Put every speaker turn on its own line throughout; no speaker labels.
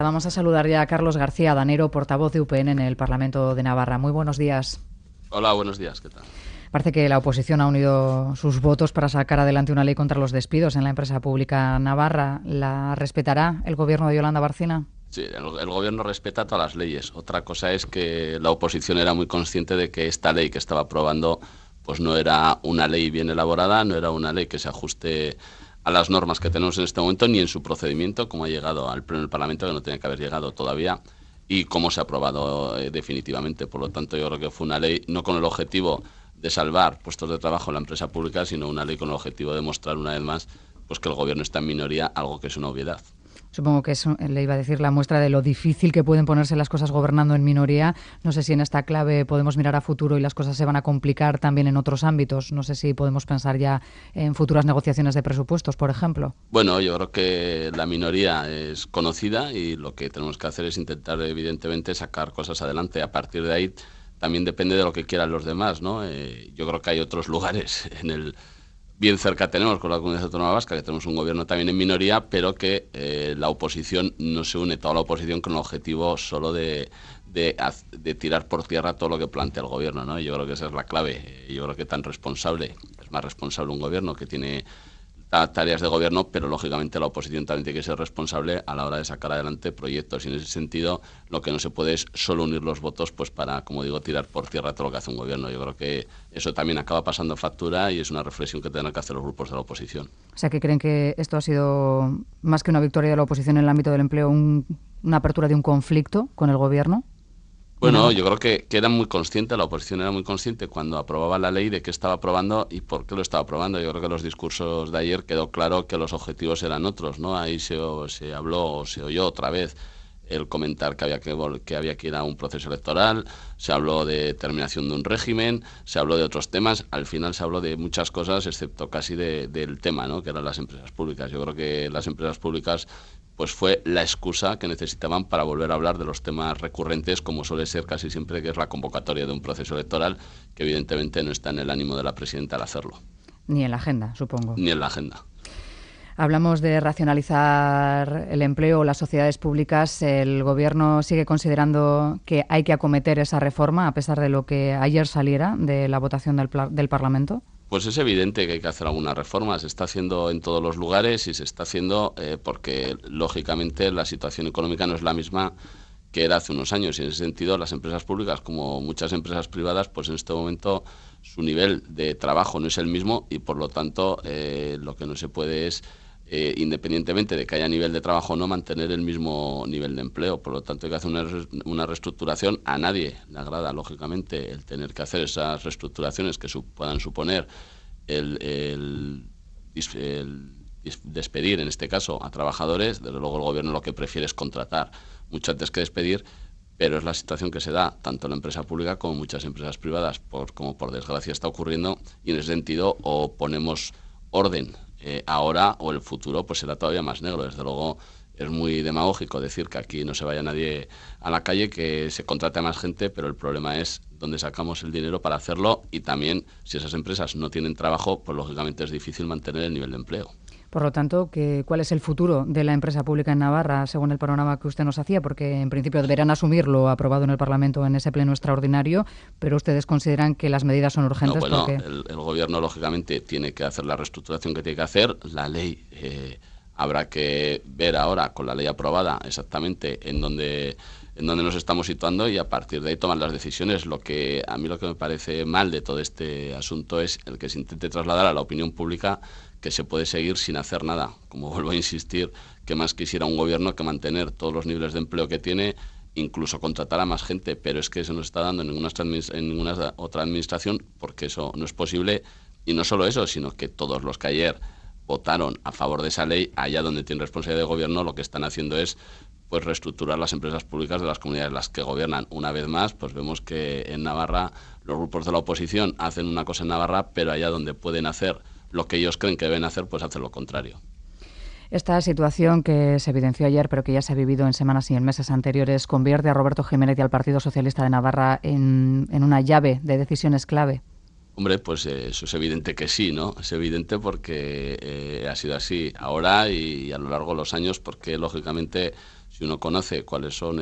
Vamos a saludar ya a Carlos García Danero, portavoz de UPN en el Parlamento de Navarra. Muy buenos días.
Hola, buenos días, ¿qué tal?
Parece que la oposición ha unido sus votos para sacar adelante una ley contra los despidos en la empresa pública navarra. ¿La respetará el gobierno de Yolanda Barcina?
Sí, el gobierno respeta todas las leyes. Otra cosa es que la oposición era muy consciente de que esta ley que estaba aprobando pues no era una ley bien elaborada, no era una ley que se ajuste a las normas que tenemos en este momento, ni en su procedimiento, como ha llegado al Pleno del Parlamento, que no tenía que haber llegado todavía, y cómo se ha aprobado definitivamente. Por lo tanto, yo creo que fue una ley no con el objetivo de salvar puestos de trabajo en la empresa pública, sino una ley con el objetivo de mostrar una vez más pues que el gobierno está en minoría, algo que es una obviedad.
Supongo que eso le iba a decir la muestra de lo difícil que pueden ponerse las cosas gobernando en minoría. No sé si en esta clave podemos mirar a futuro y las cosas se van a complicar también en otros ámbitos. No sé si podemos pensar ya en futuras negociaciones de presupuestos, por ejemplo.
Bueno, yo creo que la minoría es conocida y lo que tenemos que hacer es intentar, evidentemente, sacar cosas adelante. A partir de ahí también depende de lo que quieran los demás, ¿no? Yo creo que hay otros lugares bien cerca tenemos con la Comunidad Autónoma Vasca, que tenemos un gobierno también en minoría, pero que la oposición no se une, toda la oposición, con el objetivo solo de tirar por tierra todo lo que plantea el gobierno, ¿no? Yo creo que esa es la clave. Yo creo que es más responsable un gobierno que tiene tareas de gobierno, pero lógicamente la oposición también tiene que ser responsable a la hora de sacar adelante proyectos, y en ese sentido lo que no se puede es solo unir los votos pues para, como digo, tirar por tierra todo lo que hace un gobierno. Yo creo que eso también acaba pasando factura y es una reflexión que tendrán que hacer los grupos de la oposición.
O sea, que creen que esto ha sido más que una victoria de la oposición en el ámbito del empleo, una apertura de un conflicto con el gobierno.
Bueno, yo creo que era muy consciente, la oposición era muy consciente cuando aprobaba la ley de qué estaba aprobando y por qué lo estaba aprobando. Yo creo que en los discursos de ayer quedó claro que los objetivos eran otros, ¿no? Ahí se habló, se oyó otra vez el comentar que había que ir a un proceso electoral, se habló de terminación de un régimen, se habló de otros temas, al final se habló de muchas cosas, excepto casi del tema, ¿no? Que eran las empresas públicas. Yo creo que las empresas públicas pues fue la excusa que necesitaban para volver a hablar de los temas recurrentes, como suele ser casi siempre, que es la convocatoria de un proceso electoral, que evidentemente no está en el ánimo de la presidenta al hacerlo.
Ni en la agenda, supongo.
Ni en la agenda.
Hablamos de racionalizar el empleo, las sociedades públicas. ¿El gobierno sigue considerando que hay que acometer esa reforma, a pesar de lo que ayer saliera de la votación del Parlamento?
Pues es evidente que hay que hacer alguna reforma. Se está haciendo en todos los lugares y se está haciendo porque, lógicamente, la situación económica no es la misma que era hace unos años. Y en ese sentido, las empresas públicas, como muchas empresas privadas, pues en este momento su nivel de trabajo no es el mismo y, por lo tanto, lo que no se puede es, independientemente de que haya nivel de trabajo o no, mantener el mismo nivel de empleo. Por lo tanto, hay que hacer una reestructuración. A nadie le agrada, lógicamente, el tener que hacer esas reestructuraciones que puedan suponer el despedir, en este caso, a trabajadores. Desde luego el gobierno lo que prefiere es contratar mucho antes que despedir, pero es la situación que se da tanto en la empresa pública como en muchas empresas privadas, como por desgracia está ocurriendo, y en ese sentido o ponemos orden ahora o el futuro pues será todavía más negro. Desde luego es muy demagógico decir que aquí no se vaya nadie a la calle, que se contrate a más gente, pero el problema es dónde sacamos el dinero para hacerlo, y también si esas empresas no tienen trabajo, pues lógicamente es difícil mantener el nivel de empleo.
Por lo tanto, ¿cuál es el futuro de la empresa pública en Navarra, según el panorama que usted nos hacía? Porque en principio deberán asumir lo aprobado en el Parlamento en ese pleno extraordinario, pero ustedes consideran que las medidas son urgentes.
No, bueno,
porque
el gobierno lógicamente tiene que hacer la reestructuración que tiene que hacer. La ley habrá que ver ahora con la ley aprobada exactamente en dónde nos estamos situando y a partir de ahí tomar las decisiones. A mí lo que me parece mal de todo este asunto es el que se intente trasladar a la opinión pública que se puede seguir sin hacer nada. Como vuelvo a insistir, que más quisiera un gobierno que mantener todos los niveles de empleo que tiene, incluso contratar a más gente, pero es que eso no se está dando en ninguna otra administración, porque eso no es posible. Y no solo eso, sino que todos los que ayer votaron a favor de esa ley, allá donde tienen responsabilidad de gobierno, lo que están haciendo es pues reestructurar las empresas públicas de las comunidades en las que gobiernan. Una vez más, pues vemos que en Navarra los grupos de la oposición hacen una cosa en Navarra, pero allá donde pueden hacer lo que ellos creen que deben hacer, pues hacen lo contrario.
Esta situación que se evidenció ayer, pero que ya se ha vivido en semanas y en meses anteriores, convierte a Roberto Jiménez y al Partido Socialista de Navarra en una llave de decisiones clave.
Hombre, pues eso es evidente que sí, ¿no? Es evidente porque ha sido así ahora y a lo largo de los años, porque lógicamente si si uno conoce cuáles son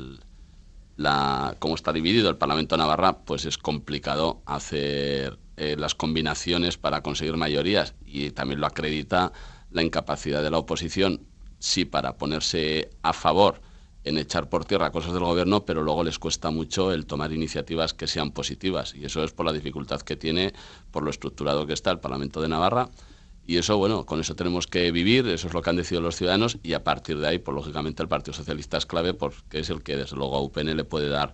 cómo está dividido el Parlamento de Navarra, pues es complicado hacer las combinaciones para conseguir mayorías, y también lo acredita la incapacidad de la oposición, sí, para ponerse a favor en echar por tierra cosas del gobierno, pero luego les cuesta mucho el tomar iniciativas que sean positivas, y eso es por la dificultad que tiene, por lo estructurado que está el Parlamento de Navarra. Y eso, bueno, con eso tenemos que vivir, eso es lo que han decidido los ciudadanos, y a partir de ahí, pues lógicamente el Partido Socialista es clave, porque es el que desde luego a UPN le puede dar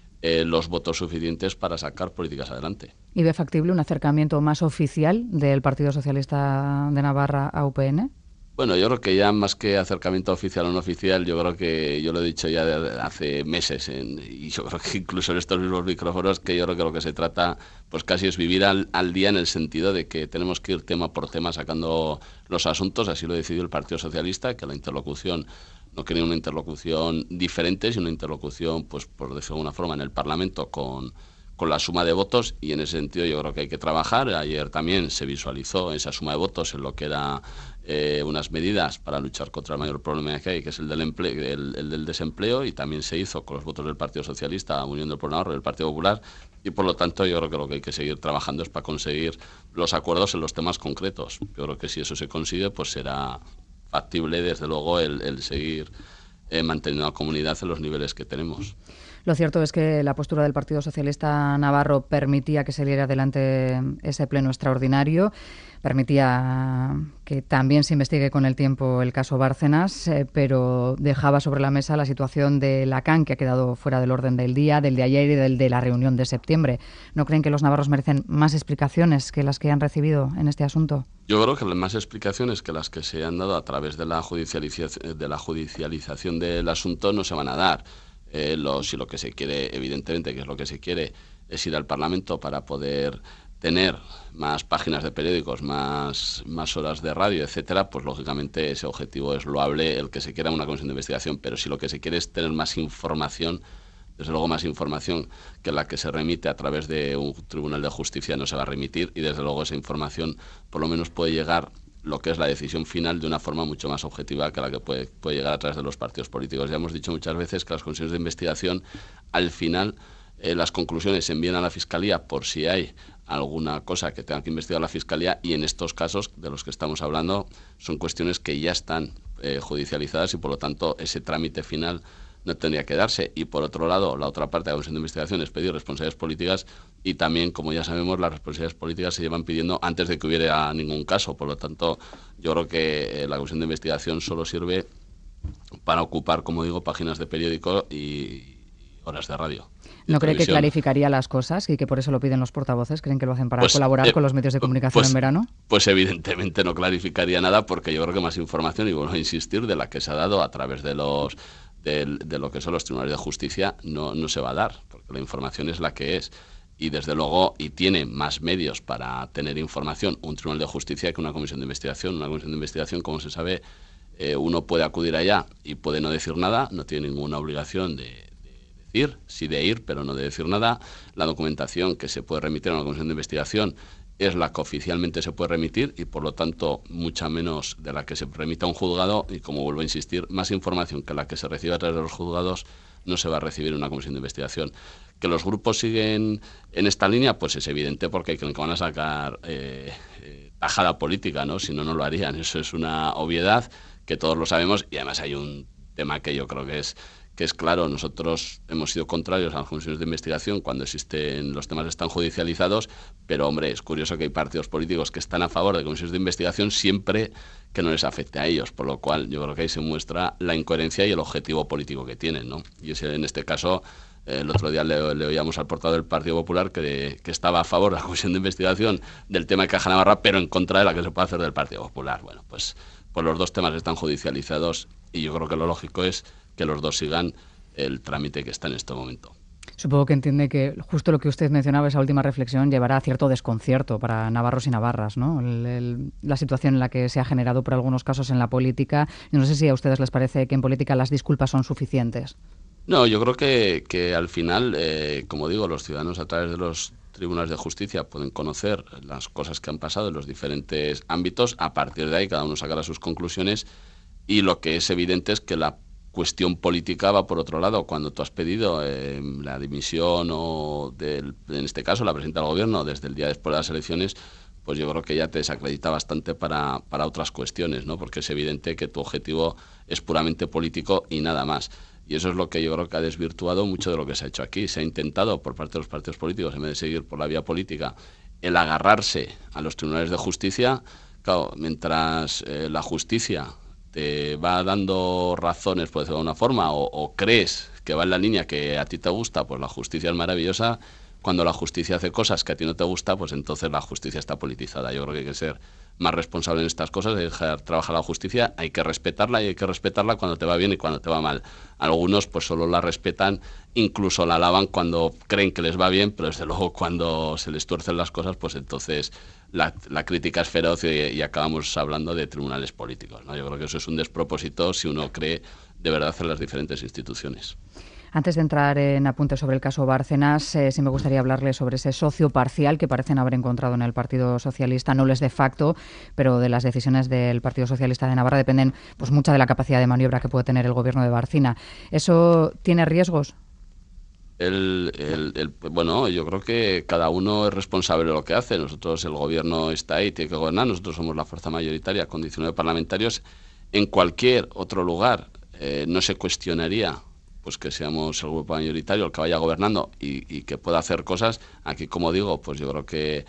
los votos suficientes para sacar políticas adelante.
¿Y ve factible un acercamiento más oficial del Partido Socialista de Navarra a UPN?
Bueno, yo creo que ya más que acercamiento oficial o no oficial, yo creo que yo lo he dicho ya hace meses, y yo creo que incluso en estos mismos micrófonos, que yo creo que lo que se trata pues casi es vivir al día, en el sentido de que tenemos que ir tema por tema sacando los asuntos. Así lo decidió el Partido Socialista, que la interlocución no quería una interlocución diferente, sino una interlocución, pues por decirlo de alguna forma, en el Parlamento con la suma de votos, y en ese sentido yo creo que hay que trabajar. Ayer también se visualizó esa suma de votos en lo que era unas medidas para luchar contra el mayor problema que hay, que es el del desempleo, y también se hizo con los votos del Partido Socialista, Unión del Pueblo Navarro y del Partido Popular, y por lo tanto yo creo que lo que hay que seguir trabajando es para conseguir los acuerdos en los temas concretos. Yo creo que si eso se consigue, pues será factible, desde luego, el seguir manteniendo la comunidad en los niveles que tenemos.
Lo cierto es que la postura del Partido Socialista Navarro permitía que saliera adelante ese pleno extraordinario, permitía que también se investigue con el tiempo el caso Bárcenas, pero dejaba sobre la mesa la situación de Lacan, que ha quedado fuera del orden del día, del de ayer y del de la reunión de septiembre. ¿No creen que los navarros merecen más explicaciones que las que han recibido en este asunto?
Yo creo que más explicaciones que las que se han dado a través de la judicialización del asunto no se van a dar. Si lo que se quiere, evidentemente, que es lo que se quiere, es ir al Parlamento para poder tener más páginas de periódicos, más horas de radio, etcétera, pues lógicamente ese objetivo es loable, el que se quiera una comisión de investigación. Pero si lo que se quiere es tener más información, desde luego más información que la que se remite a través de un tribunal de justicia, no se va a remitir, y desde luego esa información por lo menos puede llegar, lo que es la decisión final, de una forma mucho más objetiva que la que puede llegar a través de los partidos políticos. Ya hemos dicho muchas veces que las comisiones de investigación, al final, las conclusiones se envían a la Fiscalía por si hay alguna cosa que tenga que investigar la Fiscalía, y en estos casos de los que estamos hablando son cuestiones que ya están judicializadas, y por lo tanto ese trámite final no tendría que darse. Y por otro lado, la otra parte de la comisión de investigación es pedir responsabilidades políticas, y también, como ya sabemos, las responsabilidades políticas se llevan pidiendo antes de que hubiera ningún caso. Por lo tanto, yo creo que la comisión de investigación solo sirve para ocupar, como digo, páginas de periódico y horas de radio.
¿No cree que clarificaría las cosas y que por eso lo piden los portavoces? ¿Creen que lo hacen para colaborar con los medios de comunicación en verano?
Pues evidentemente no clarificaría nada, porque yo creo que más información, y vuelvo a insistir, de la que se ha dado a través de lo que son los tribunales de justicia, no se va a dar, porque la información es la que es. Y desde luego, y tiene más medios para tener información un tribunal de justicia que una comisión de investigación. Una comisión de investigación, como se sabe, uno puede acudir allá y puede no decir nada, no tiene ninguna obligación de decir, sí de ir, pero no de decir nada. La documentación que se puede remitir a una comisión de investigación es la que oficialmente se puede remitir, y por lo tanto mucha menos de la que se remita a un juzgado, y como vuelvo a insistir, más información que la que se recibe a través de los juzgados no se va a recibir en una comisión de investigación. ¿Que los grupos siguen en esta línea? Pues es evidente, porque creen que van a sacar tajada política, ¿no? Si no, no lo harían. Eso es una obviedad que todos lo sabemos, y además hay un tema que yo creo que es claro. Nosotros hemos sido contrarios a las comisiones de investigación cuando los temas están judicializados, pero hombre, es curioso que hay partidos políticos que están a favor de comisiones de investigación siempre que no les afecte a ellos, por lo cual yo creo que ahí se muestra la incoherencia y el objetivo político que tienen, ¿no? Y en este caso, el otro día le oíamos al portavoz del Partido Popular que estaba a favor de la comisión de investigación del tema de Caja Navarra, pero en contra de la que se puede hacer del Partido Popular. Bueno, pues los dos temas están judicializados, y yo creo que lo lógico es que los dos sigan el trámite que está en este momento.
Supongo que entiende que justo lo que usted mencionaba, esa última reflexión, llevará a cierto desconcierto para navarros y navarras, ¿no? La situación en la que se ha generado por algunos casos en la política. No sé si a ustedes les parece que en política las disculpas son suficientes.
No, yo creo que al final, como digo, los ciudadanos a través de los tribunales de justicia pueden conocer las cosas que han pasado en los diferentes ámbitos. A partir de ahí cada uno sacará sus conclusiones, y lo que es evidente es que la cuestión política va por otro lado. Cuando tú has pedido la dimisión o, en este caso, la presidenta del gobierno desde el día después de las elecciones, pues yo creo que ya te desacredita bastante para otras cuestiones, ¿no? Porque es evidente que tu objetivo es puramente político y nada más. Y eso es lo que yo creo que ha desvirtuado mucho de lo que se ha hecho aquí. Se ha intentado por parte de los partidos políticos, en vez de seguir por la vía política, el agarrarse a los tribunales de justicia. Claro, mientras la justicia te va dando razones, por decirlo de alguna forma, o crees que va en la línea que a ti te gusta, pues la justicia es maravillosa. Cuando la justicia hace cosas que a ti no te gusta, pues entonces la justicia está politizada. Yo creo que hay que ser más responsable en estas cosas, hay que dejar trabajar la justicia, hay que respetarla y hay que respetarla cuando te va bien y cuando te va mal. Algunos pues solo la respetan, incluso la alaban cuando creen que les va bien, pero desde luego cuando se les tuercen las cosas, pues entonces la crítica es feroz y acabamos hablando de tribunales políticos, ¿no? Yo creo que eso es un despropósito si uno cree de verdad en las diferentes instituciones.
Antes de entrar en apuntes sobre el caso Bárcenas, sí me gustaría hablarle sobre ese socio parcial que parecen haber encontrado en el Partido Socialista, no les de facto, pero de las decisiones del Partido Socialista de Navarra dependen pues mucha de la capacidad de maniobra que puede tener el gobierno de Bárcena. ¿Eso tiene riesgos?
Bueno, yo creo que cada uno es responsable de lo que hace. Nosotros, el gobierno está ahí, tiene que gobernar. Nosotros somos la fuerza mayoritaria con 19 parlamentarios. En cualquier otro lugar no se cuestionaría pues que seamos el grupo mayoritario el que vaya gobernando y que pueda hacer cosas. Aquí, como digo, pues yo creo que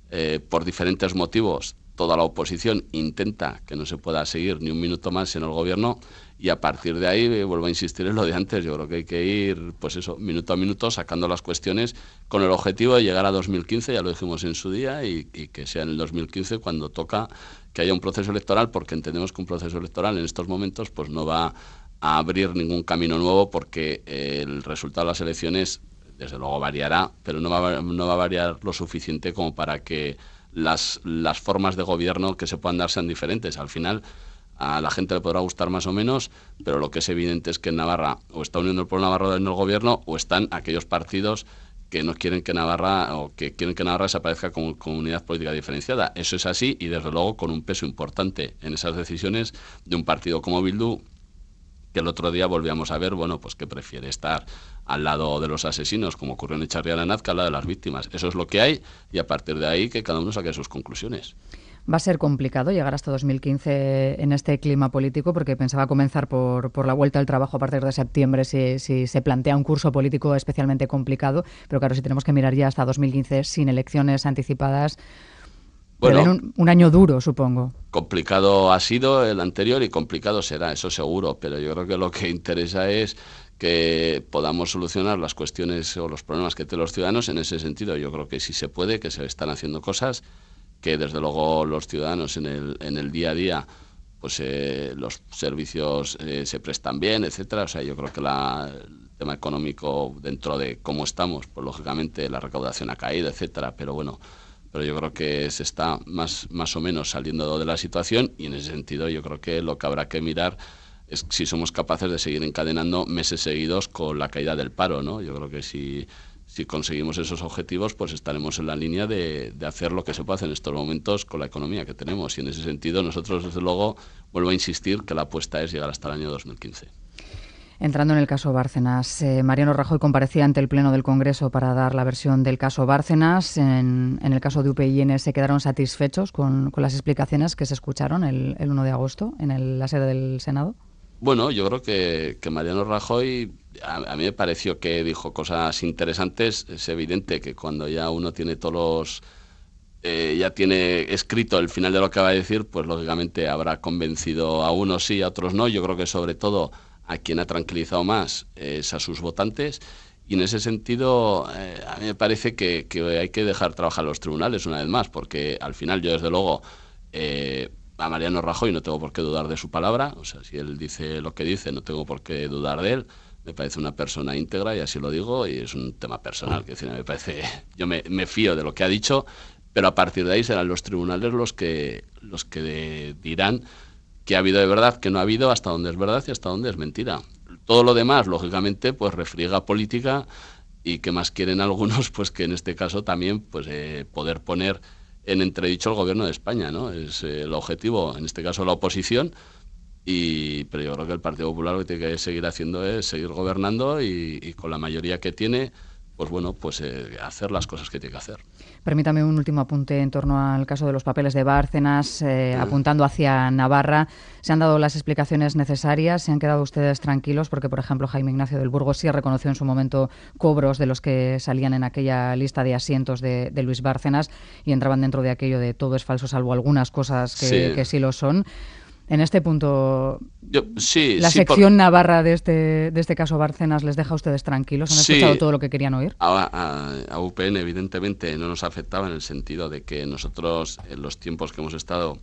por diferentes motivos toda la oposición intenta que no se pueda seguir ni un minuto más en el gobierno y a partir de ahí vuelvo a insistir en lo de antes. Yo creo que hay que ir, pues eso, minuto a minuto sacando las cuestiones con el objetivo de llegar a 2015, ya lo dijimos en su día, y que sea en el 2015 cuando toca que haya un proceso electoral, porque entendemos que un proceso electoral en estos momentos pues no va a abrir ningún camino nuevo, porque el resultado de las elecciones desde luego variará, pero no va a variar lo suficiente como para que las formas de gobierno que se puedan dar sean diferentes. Al final a la gente le podrá gustar más o menos, pero lo que es evidente es que en Navarra o está Unión del Pueblo Navarro en el gobierno o están aquellos partidos que no quieren que Navarra o que quieren que Navarra desaparezca como comunidad política diferenciada. Eso es así y desde luego con un peso importante en esas decisiones de un partido como Bildu, que el otro día volvíamos a ver, bueno, pues que prefiere estar al lado de los asesinos, como ocurrió en Echarri-Aranaz, que al lado de las víctimas. Eso es lo que hay y a partir de ahí que cada uno saque sus conclusiones.
Va a ser complicado llegar hasta 2015 en este clima político, porque pensaba comenzar por la vuelta al trabajo a partir de septiembre si se plantea un curso político especialmente complicado, pero claro, si tenemos que mirar ya hasta 2015 sin elecciones anticipadas, bueno, un año duro, supongo.
Complicado ha sido el anterior y complicado será, eso seguro, pero yo creo que lo que interesa es que podamos solucionar las cuestiones o los problemas que tienen los ciudadanos. En ese sentido, yo creo que sí se puede, que se están haciendo cosas, que desde luego los ciudadanos en el día a día pues los servicios se prestan bien, etcétera. O sea, yo creo que el tema económico, dentro de cómo estamos, pues lógicamente la recaudación ha caído, etcétera, pero bueno, pero yo creo que se está más o menos saliendo de la situación y en ese sentido yo creo que lo que habrá que mirar es si somos capaces de seguir encadenando meses seguidos con la caída del paro, ¿no? Yo creo que si conseguimos esos objetivos, pues estaremos en la línea de hacer lo que se puede hacer en estos momentos con la economía que tenemos. Y en ese sentido, nosotros, desde luego, vuelvo a insistir que la apuesta es llegar hasta el año 2015.
Entrando en el caso Bárcenas, Mariano Rajoy comparecía ante el Pleno del Congreso para dar la versión del caso Bárcenas. En el caso de UPyN se quedaron satisfechos con las explicaciones que se escucharon el 1 de agosto en la sede del Senado.
Bueno, yo creo que Mariano Rajoy, a mí me pareció que dijo cosas interesantes. Es evidente que cuando ya uno tiene ya tiene escrito el final de lo que va a decir, pues lógicamente habrá convencido a unos sí, a otros no. Yo creo que sobre todo a quien ha tranquilizado más es a sus votantes. Y en ese sentido, a mí me parece que hay que dejar trabajar a los tribunales una vez más, porque al final yo desde luego a Mariano Rajoy no tengo por qué dudar de su palabra. O sea, si él dice lo que dice, no tengo por qué dudar de él. Me parece una persona íntegra y así lo digo, y es un tema personal. Que decir, me parece, yo me fío de lo que ha dicho, pero a partir de ahí serán los tribunales los que dirán qué ha habido de verdad, qué no ha habido, hasta dónde es verdad y hasta dónde es mentira. Todo lo demás, lógicamente, pues refriega política y qué más quieren algunos, pues que en este caso también pues poder poner en entredicho el gobierno de España, ¿no? Es el objetivo, en este caso la oposición, Pero yo creo que el Partido Popular lo que tiene que seguir haciendo es seguir gobernando y con la mayoría que tiene, pues bueno, pues hacer las cosas que tiene que hacer.
Permítame un último apunte en torno al caso de los papeles de Bárcenas, apuntando hacia Navarra. ¿Se han dado las explicaciones necesarias? ¿Se han quedado ustedes tranquilos? Porque, por ejemplo, Jaime Ignacio del Burgo sí reconoció en su momento cobros de los que salían en aquella lista de asientos de Luis Bárcenas y entraban dentro de aquello de todo es falso salvo algunas cosas que sí lo son. En este punto, la sección navarra de este caso Bárcenas les deja a ustedes tranquilos. ¿Han escuchado todo lo que querían oír?
A UPN, evidentemente, no nos afectaba en el sentido de que nosotros, en los tiempos que hemos estado,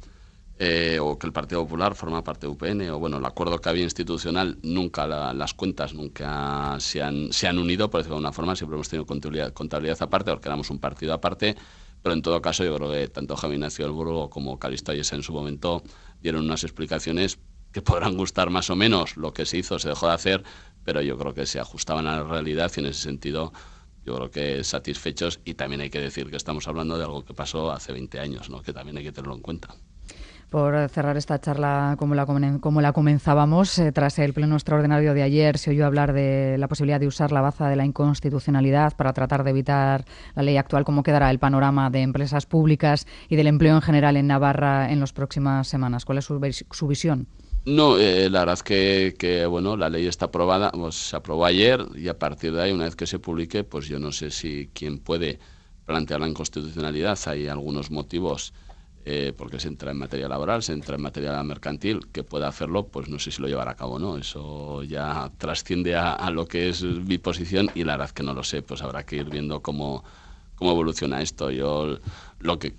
o que el Partido Popular forma parte de UPN, o bueno, el acuerdo que había institucional, nunca las cuentas nunca se han unido, por decirlo de alguna forma, siempre hemos tenido contabilidad aparte, porque éramos un partido aparte. Pero en todo caso, yo creo que tanto Jaime Ignacio del Burgo como Calixto Ayesa en su momento dieron unas explicaciones que podrán gustar más o menos. Lo que se hizo, se dejó de hacer, pero yo creo que se ajustaban a la realidad y en ese sentido yo creo que satisfechos. Y también hay que decir que estamos hablando de algo que pasó hace 20 años, ¿no? Que también hay que tenerlo en cuenta.
Por cerrar esta charla como la comenzábamos, tras el pleno extraordinario de ayer se oyó hablar de la posibilidad de usar la baza de la inconstitucionalidad para tratar de evitar la ley actual. ¿Cómo quedará el panorama de empresas públicas y del empleo en general en Navarra en las próximas semanas? ¿Cuál es su visión?
No, la verdad que bueno, la ley está aprobada, pues se aprobó ayer y a partir de ahí, una vez que se publique, pues yo no sé si quién puede plantear la inconstitucionalidad. Hay algunos motivos, porque se entra en materia laboral, se entra en materia mercantil, que pueda hacerlo, pues no sé si lo llevará a cabo o no. Eso ya trasciende a lo que es mi posición y la verdad que no lo sé, pues habrá que ir viendo cómo evoluciona esto. Yo lo que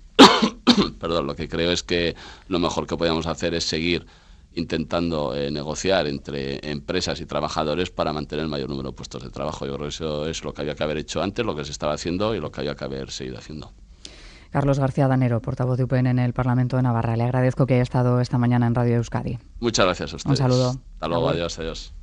lo que creo es que lo mejor que podemos hacer es seguir intentando negociar entre empresas y trabajadores para mantener el mayor número de puestos de trabajo. Yo creo que eso es lo que había que haber hecho antes, lo que se estaba haciendo y lo que había que haber seguido haciendo.
Carlos García Danero, portavoz de UPN en el Parlamento de Navarra. Le agradezco que haya estado esta mañana en Radio Euskadi.
Muchas gracias a ustedes.
Un saludo.
Hasta luego, adiós.